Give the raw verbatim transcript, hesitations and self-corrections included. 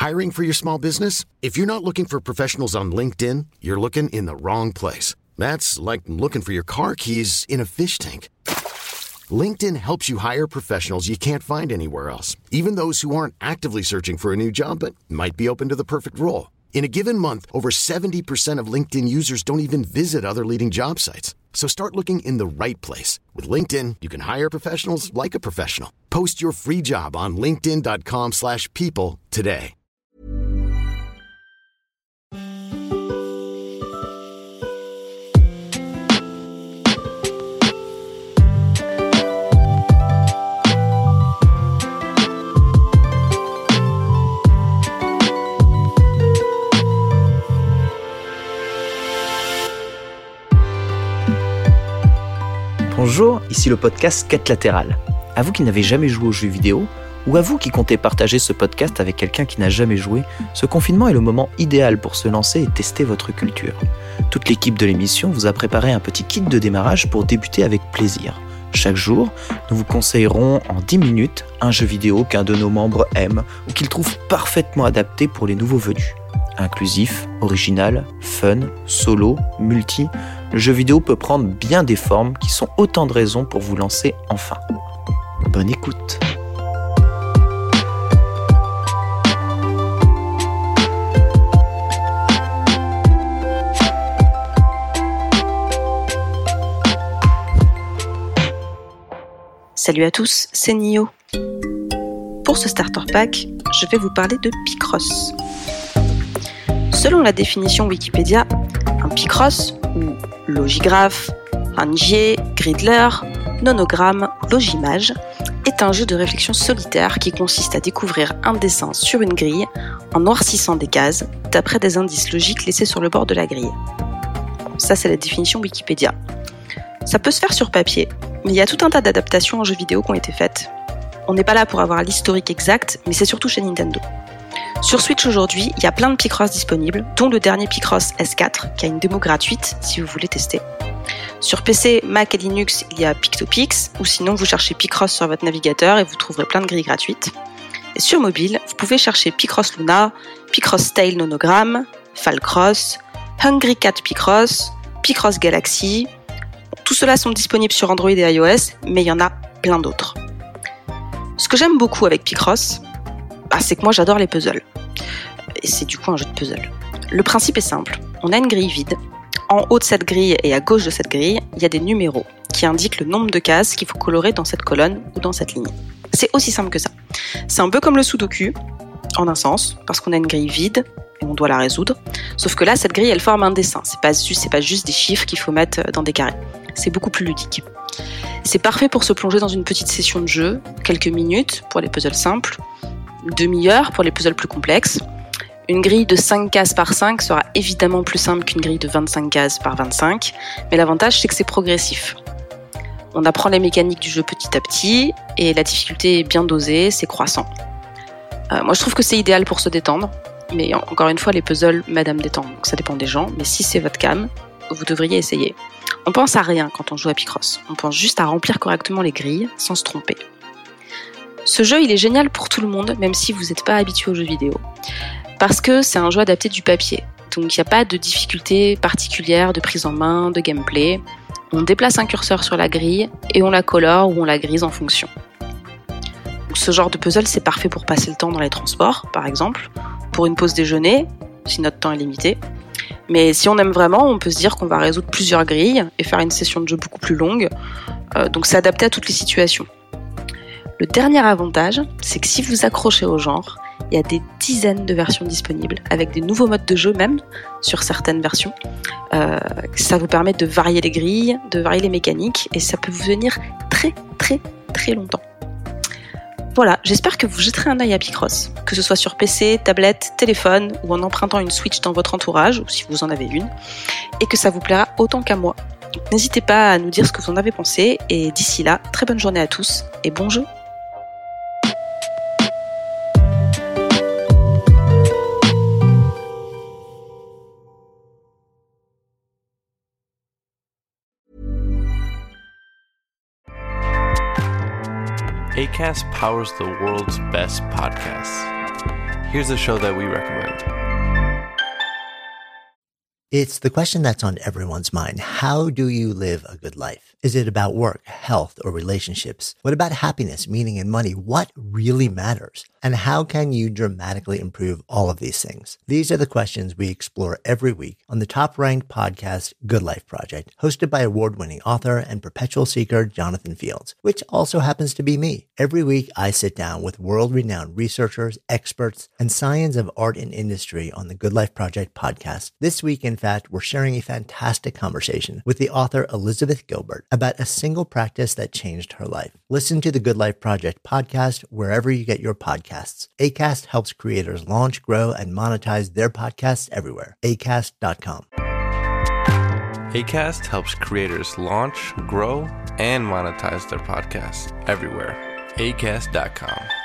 Hiring for your small business? If you're not looking for professionals on LinkedIn, you're looking in the wrong place. That's like looking for your car keys in a fish tank. LinkedIn helps you hire professionals you can't find anywhere else, even those who aren't actively searching for a new job but might be open to the perfect role. In a given month, over seventy percent of LinkedIn users don't even visit other leading job sites. So start looking in the right place. With LinkedIn, you can hire professionals like a professional. Post your free job on linkedin dot com slash people today. Bonjour, ici le podcast Quête latérale. À vous qui n'avez jamais joué aux jeux vidéo, ou à vous qui comptez partager ce podcast avec quelqu'un qui n'a jamais joué, ce confinement est le moment idéal pour se lancer et tester votre culture. Toute l'équipe de l'émission vous a préparé un petit kit de démarrage pour débuter avec plaisir. Chaque jour, nous vous conseillerons en dix minutes un jeu vidéo qu'un de nos membres aime ou qu'il trouve parfaitement adapté pour les nouveaux venus. Inclusif, original, fun, solo, multi, le jeu vidéo peut prendre bien des formes qui sont autant de raisons pour vous lancer enfin. Bonne écoute. Salut à tous, c'est Nio. Pour ce starter pack, je vais vous parler de Picross. Selon la définition Wikipédia, un Picross, ou logigraphe, rangier, gridler, nonogramme, logimage, est un jeu de réflexion solitaire qui consiste à découvrir un dessin sur une grille en noircissant des cases d'après des indices logiques laissés sur le bord de la grille. Ça, c'est la définition Wikipédia. Ça peut se faire sur papier, mais il y a tout un tas d'adaptations en jeux vidéo qui ont été faites. On n'est pas là pour avoir l'historique exact, mais c'est surtout chez Nintendo. Sur Switch aujourd'hui, il y a plein de Picross disponibles, dont le dernier Picross S quatre, qui a une démo gratuite si vous voulez tester. Sur P C, Mac et Linux, il y a Pictopix, ou sinon vous cherchez Picross sur votre navigateur et vous trouverez plein de grilles gratuites. Et sur mobile, vous pouvez chercher Picross Luna, Picross Tail Nonogramme, Falcross, Hungry Cat Picross, Picross Galaxy. Tout cela sont disponibles sur Android et iOS, mais il y en a plein d'autres. Ce que j'aime beaucoup avec Picross, bah, c'est que moi j'adore les puzzles. Et c'est du coup un jeu de puzzle. Le principe est simple. On a une grille vide. En haut de cette grille et à gauche de cette grille, il y a des numéros qui indiquent le nombre de cases qu'il faut colorer dans cette colonne ou dans cette ligne. C'est aussi simple que ça. C'est un peu comme le Sudoku, en un sens, parce qu'on a une grille vide et on doit la résoudre. Sauf que là, cette grille, elle forme un dessin. C'est pas juste, c'est pas juste des chiffres qu'il faut mettre dans des carrés. C'est beaucoup plus ludique. C'est parfait pour se plonger dans une petite session de jeu, quelques minutes pour les puzzles simples, une demi-heure pour les puzzles plus complexes. Une grille de cinq cases par cinq sera évidemment plus simple qu'une grille de vingt-cinq cases par vingt-cinq, mais l'avantage c'est que c'est progressif. On apprend les mécaniques du jeu petit à petit, et la difficulté est bien dosée, c'est croissant. Euh, moi je trouve que c'est idéal pour se détendre, mais encore une fois les puzzles madame détend, donc ça dépend des gens, mais si c'est votre cam, vous devriez essayer. On pense à rien quand on joue à Picross, on pense juste à remplir correctement les grilles sans se tromper. Ce jeu il est génial pour tout le monde, même si vous n'êtes pas habitué aux jeux vidéo. Parce que c'est un jeu adapté du papier, donc il n'y a pas de difficulté particulière de prise en main, de gameplay. On déplace un curseur sur la grille et on la colore ou on la grise en fonction. Donc, ce genre de puzzle c'est parfait pour passer le temps dans les transports, par exemple, pour une pause déjeuner, si notre temps est limité. Mais si on aime vraiment, on peut se dire qu'on va résoudre plusieurs grilles et faire une session de jeu beaucoup plus longue, euh, donc c'est adapté à toutes les situations. Le dernier avantage, c'est que si vous accrochez au genre, il y a des dizaines de versions disponibles, avec des nouveaux modes de jeu même, sur certaines versions. Euh, ça vous permet de varier les grilles, de varier les mécaniques, et ça peut vous venir très très très longtemps. Voilà, j'espère que vous jetterez un œil à Picross, que ce soit sur P C, tablette, téléphone, ou en empruntant une Switch dans votre entourage, ou si vous en avez une, et que ça vous plaira autant qu'à moi. Donc, n'hésitez pas à nous dire ce que vous en avez pensé, et d'ici là, très bonne journée à tous, et bon jeu! Acast powers the world's best podcasts. here's a show that we recommend. It's the question that's on everyone's mind. How do you live a good life? Is it about work, health, or relationships? What about happiness, meaning, and money? What really matters? And how can you dramatically improve all of these things? These are the questions we explore every week on the top-ranked podcast, Good Life Project, hosted by award-winning author and perpetual seeker Jonathan Fields, which also happens to be me. Every week, I sit down with world-renowned researchers, experts, and science of art and industry on the Good Life Project podcast. This week, in fact, we're sharing a fantastic conversation with the author Elizabeth Gilbert about a single practice that changed her life. Listen to the Good Life Project podcast wherever you get your podcasts. Acast helps creators launch, grow, and monetize their podcasts everywhere. acast dot com. Acast helps creators launch, grow, and monetize their podcasts everywhere. acast dot com.